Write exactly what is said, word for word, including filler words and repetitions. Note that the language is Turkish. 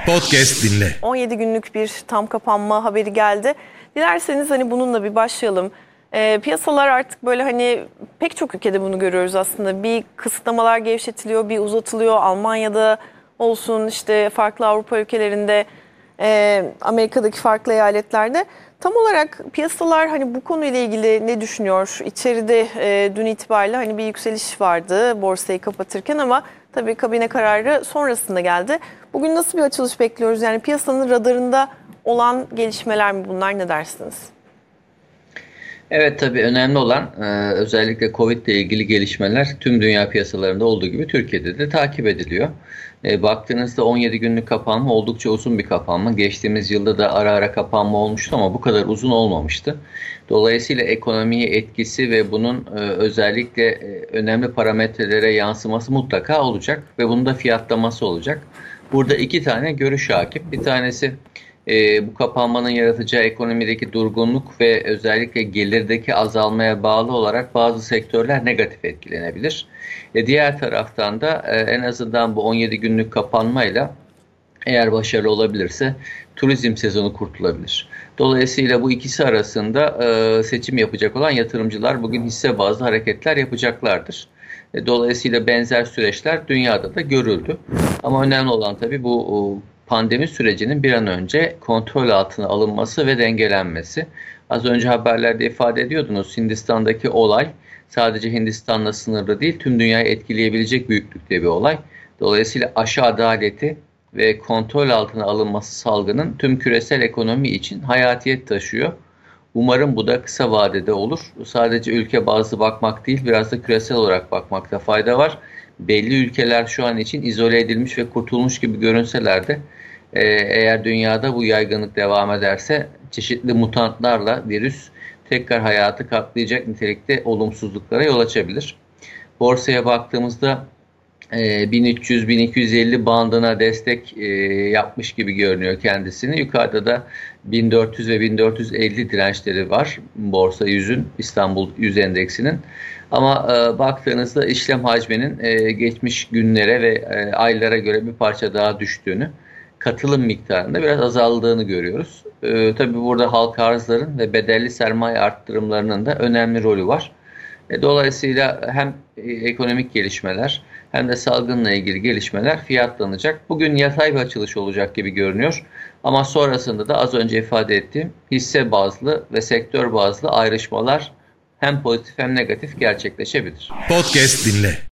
Podcast dinle. on yedi günlük bir tam kapanma haberi geldi. Dilerseniz hani bununla bir başlayalım. E, piyasalar artık böyle hani pek çok ülkede bunu görüyoruz aslında. Bir kısıtlamalar gevşetiliyor, bir uzatılıyor. Almanya'da olsun, işte farklı Avrupa ülkelerinde, e, Amerika'daki farklı eyaletlerde. Tam olarak piyasalar hani bu konuyla ilgili ne düşünüyor? İçeride e, dün itibariyle hani bir yükseliş vardı borsayı kapatırken ama tabii kabine kararı sonrasında geldi. Bugün nasıl bir açılış bekliyoruz? Yani piyasanın radarında olan gelişmeler mi bunlar, ne dersiniz? Evet, tabii önemli olan e, özellikle Covid ile ilgili gelişmeler tüm dünya piyasalarında olduğu gibi Türkiye'de de takip ediliyor. E, baktığınızda on yedi günlük kapanma oldukça uzun bir kapanma. Geçtiğimiz yılda da ara ara kapanma olmuştu ama bu kadar uzun olmamıştı. Dolayısıyla ekonomiye etkisi ve bunun e, özellikle e, önemli parametrelere yansıması mutlaka olacak ve bunun da fiyatlaması olacak. Burada iki tane görüş hakim. Bir tanesi e, bu kapanmanın yaratacağı ekonomideki durgunluk ve özellikle gelirdeki azalmaya bağlı olarak bazı sektörler negatif etkilenebilir. E, diğer taraftan da e, en azından bu on yedi günlük kapanmayla eğer başarılı olabilirse turizm sezonu kurtulabilir. Dolayısıyla bu ikisi arasında e, seçim yapacak olan yatırımcılar bugün hisse bazlı hareketler yapacaklardır. E, dolayısıyla benzer süreçler dünyada da görüldü. Ama önemli olan tabii bu pandemi sürecinin bir an önce kontrol altına alınması ve dengelenmesi. Az önce haberlerde ifade ediyordunuz, Hindistan'daki olay sadece Hindistan'la sınırlı değil, tüm dünyayı etkileyebilecek büyüklükte bir olay. Dolayısıyla aşı adaleti ve kontrol altına alınması salgının tüm küresel ekonomi için hayatiyet taşıyor. Umarım bu da kısa vadede olur. Sadece ülke bazlı bakmak değil, biraz da küresel olarak bakmakta fayda var. Belli ülkeler şu an için izole edilmiş ve kurtulmuş gibi görünseler de e, eğer dünyada bu yaygınlık devam ederse çeşitli mutantlarla virüs tekrar hayatı katlayacak nitelikte olumsuzluklara yol açabilir. Borsaya baktığımızda e, bin üç yüz bin iki yüz elli bandına destek e, yapmış gibi görünüyor kendisini. Yukarıda da bin dört yüz ve bin dört yüz elli dirençleri var borsa yüzün, İstanbul yüz endeksinin. Ama e, baktığınızda işlem hacminin e, geçmiş günlere ve e, aylara göre bir parça daha düştüğünü, katılım miktarında biraz azaldığını görüyoruz. E, tabii burada halka arzların ve bedelli sermaye arttırımlarının da önemli rolü var. E, dolayısıyla hem e, ekonomik gelişmeler hem de salgınla ilgili gelişmeler fiyatlanacak. Bugün yatay bir açılış olacak gibi görünüyor. Ama sonrasında da az önce ifade ettiğim hisse bazlı ve sektör bazlı ayrışmalar hem pozitif hem negatif gerçekleşebilir. Podcast dinle.